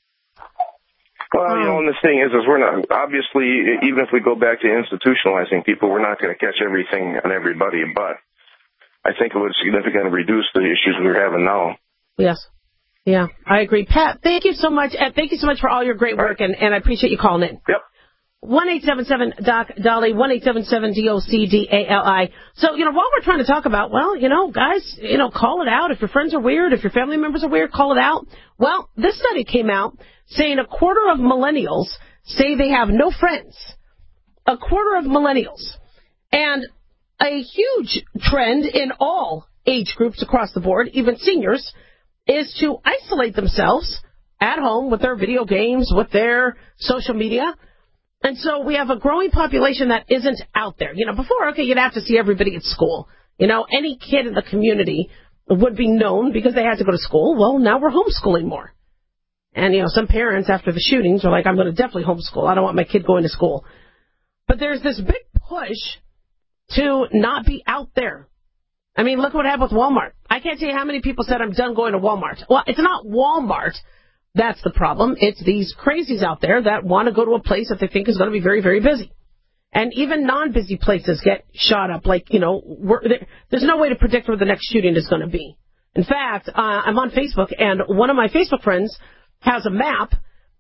Well, you know, and the thing is, is we're not, obviously, even if we go back to institutionalizing people, we're not going to catch everything on everybody, but I think it would significantly reduce the issues we're having now. Yes. Yeah, I agree. Pat, thank you so much. Uh, thank you so much for all your great work, and, and I appreciate you calling in. Yep. one eight seven seven Doc Dolly, one eight seven seven D O C D A L I. So, you know, while we're trying to talk about, well, you know, guys, you know, call it out. If your friends are weird, if your family members are weird, call it out. Well, this study came out saying a quarter of millennials say they have no friends. A quarter of millennials. And a huge trend in all age groups across the board, even seniors, is to isolate themselves at home with their video games, with their social media. And so we have a growing population that isn't out there. You know, before, okay, you'd have to see everybody at school. You know, any kid in the community would be known because they had to go to school. Well, now we're homeschooling more. And, you know, some parents after the shootings are like, I'm going to definitely homeschool. I don't want my kid going to school. But there's this big push to not be out there. I mean, look what happened with Walmart. I can't tell you how many people said, I'm done going to Walmart. Well, it's not Walmart. That's the problem. It's these crazies out there that want to go to a place that they think is going to be very, very busy. And even non-busy places get shot up. Like, you know, we're, there, there's no way to predict where the next shooting is going to be. In fact, uh, I'm on Facebook, and one of my Facebook friends has a map,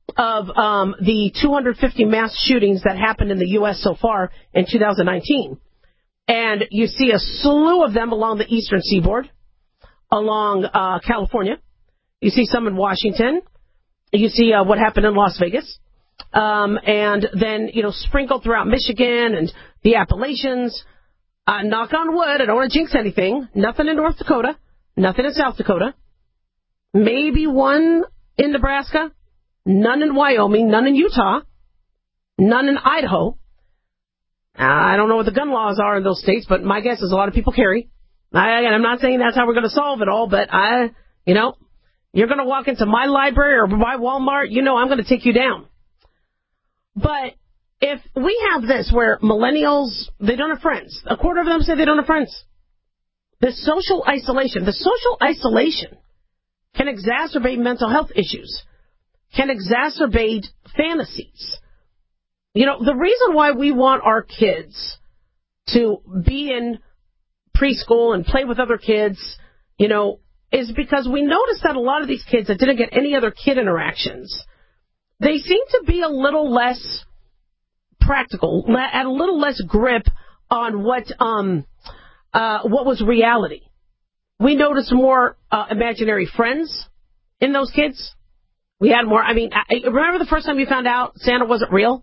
of um, the two hundred fifty mass shootings that happened in the U S so far in two thousand nineteen. And you see a slew of them along the eastern seaboard, along uh, California. You see some in Washington. You see uh, what happened in Las Vegas. Um, and then, you know, sprinkled throughout Michigan and the Appalachians. Uh, knock on wood, I don't want to jinx anything. Nothing in North Dakota. Nothing in South Dakota. Maybe one in Nebraska. None in Wyoming. None in Utah. None in Idaho. Uh, I don't know what the gun laws are in those states, but my guess is a lot of people carry. I, and I'm not saying that's how we're going to solve it all, but I, you know, you're going to walk into my library or my Walmart, you know I'm going to take you down. But if we have this where millennials, they don't have friends. A quarter of them say they don't have friends. The social isolation, the social isolation can exacerbate mental health issues, can exacerbate fantasies. You know, the reason why we want our kids to be in preschool and play with other kids, you know, is because we noticed that a lot of these kids that didn't get any other kid interactions, they seem to be a little less practical, had a little less grip on what um uh what was reality. We noticed more uh, imaginary friends in those kids. We had more. I mean, I, remember the first time you found out Santa wasn't real?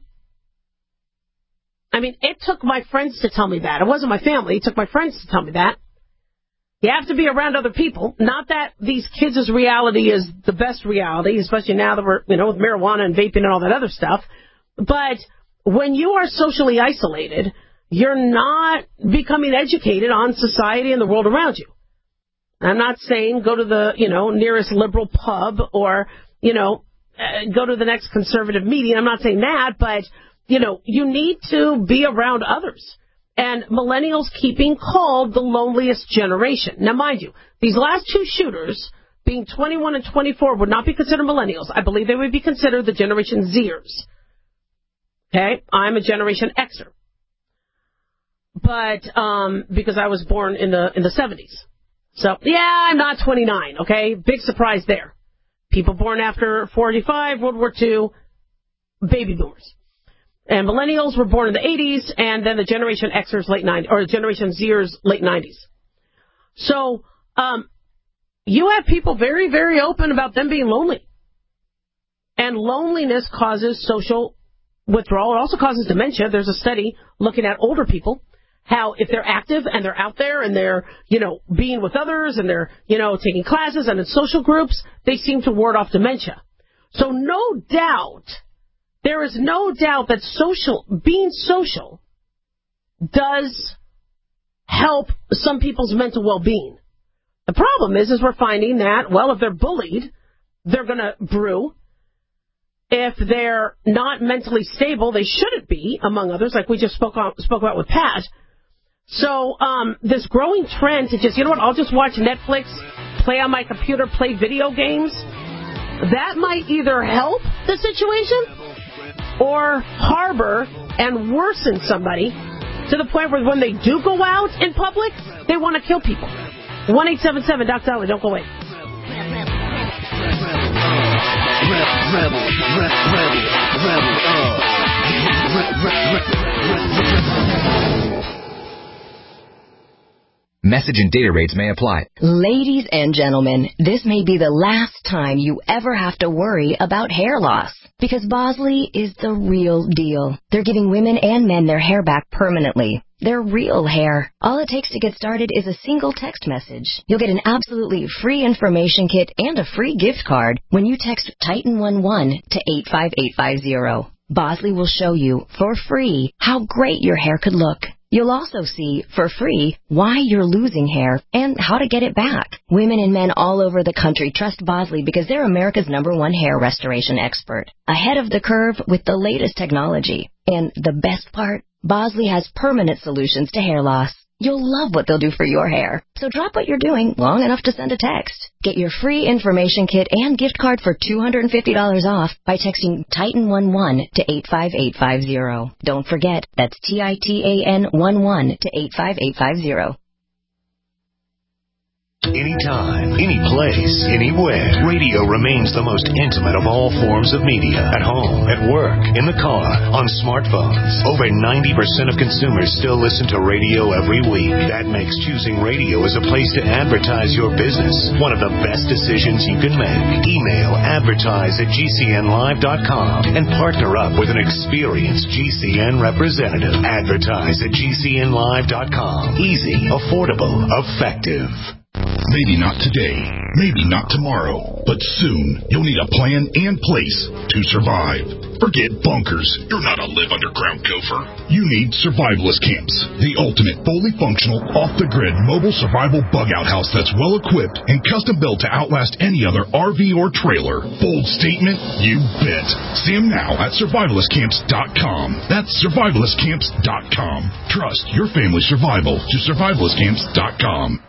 I mean, it took my friends to tell me that. It wasn't my family. It took my friends to tell me that. You have to be around other people. Not that these kids' reality is the best reality, especially now that we're, you know, with marijuana and vaping and all that other stuff. But when you are socially isolated, you're not becoming educated on society and the world around you. I'm not saying go to the, you know, nearest liberal pub or, you know, uh, go to the next conservative meeting. I'm not saying that, but, you know, you need to be around others. And millennials keep being called the loneliest generation. Now, mind you, these last two shooters, being twenty-one and twenty-four, would not be considered millennials. I believe they would be considered the Generation Zers. Okay? I'm a Generation Xer. But, um, because I was born in the, in the seventies. So, yeah, I'm not twenty-nine, okay? Big surprise there. People born after forty-five, World War Two, baby boomers. And millennials were born in the eighties, and then the Generation Xers, late nineties, or Generation Zers, late nineties. So, um, you have people very, very open about them being lonely. And loneliness causes social withdrawal. It also causes dementia. There's a study looking at older people, how if they're active and they're out there and they're, you know, being with others and they're, you know, taking classes and in social groups, they seem to ward off dementia. So no doubt, there is no doubt that social, being social does help some people's mental well-being. The problem is, is we're finding that, well, if they're bullied, they're going to brew. If they're not mentally stable, they shouldn't be, among others, like we just spoke, on, spoke about with Pat. So um, this growing trend to just, you know what, I'll just watch Netflix, play on my computer, play video games, that might either help the situation or harbor and worsen somebody to the point where when they do go out in public, they want to kill people. one eight seven seven Doc Dolly, don't go away. Rebel, rebel, rebel, rebel, Message and data rates may apply. Ladies and gentlemen, this may be the last time you ever have to worry about hair loss. Because Bosley is the real deal. They're giving women and men their hair back permanently. Their real hair. All it takes to get started is a single text message. You'll get an absolutely free information kit and a free gift card when you text Titan eleven to eight five eight five zero. Bosley will show you, for free, how great your hair could look. You'll also see, for free, why you're losing hair and how to get it back. Women and men all over the country trust Bosley because they're America's number one hair restoration expert. Ahead of the curve with the latest technology. And the best part? Bosley has permanent solutions to hair loss. You'll love what they'll do for your hair. So drop what you're doing long enough to send a text. Get your free information kit and gift card for two hundred fifty dollars off by texting Titan eleven to eight five eight five zero. Don't forget, that's T I T A N eleven to eight five eight five zero. anytime, any place, anywhere. Radio remains the most intimate of all forms of media. At home, at work, in the car, on smartphones. Over ninety percent of consumers still listen to radio every week. That makes choosing radio as a place to advertise your business one of the best decisions you can make. Email advertise at G C N live dot com and partner up with an experienced G C N representative. Advertise at G C N live dot com. Easy, affordable, effective. Maybe not today, maybe not tomorrow, but soon you'll need a plan and place to survive. Forget bunkers. You're not a live underground gopher. You need survivalist camps, the ultimate fully functional, off-the-grid mobile survival bug-out house that's well-equipped and custom-built to outlast any other R V or trailer. Bold statement? You bet. See them now at survivalist camps dot com. That's survivalist camps dot com. Trust your family's survival to survivalist camps dot com.